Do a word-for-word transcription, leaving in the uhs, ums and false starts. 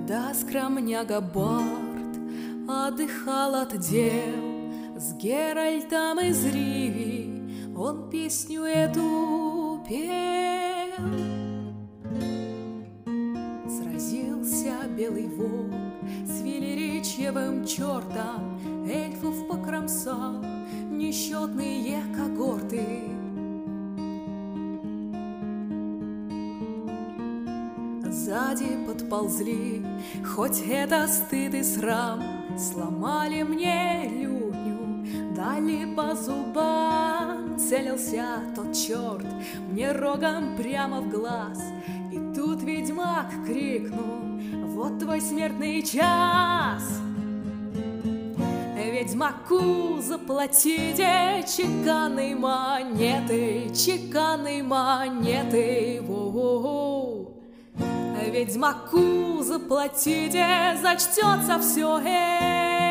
Когда скромняга Барт отдыхал от дел с Геральтом из Риви, он песню эту пел. Сразился белый волк с велеречивым чертом, эльфов покромсал несчетные когорты. Сзади подползли, хоть это стыд и срам, сломали мне лютню, дали по зубам. Целился тот черт мне рогом прямо в глаз, и тут ведьмак крикнул: вот твой смертный час. Ведьмаку заплатите чеканной монетой, чеканной монетой. Воу-воу-воу. Ведьмаку заплатите, зачтется все.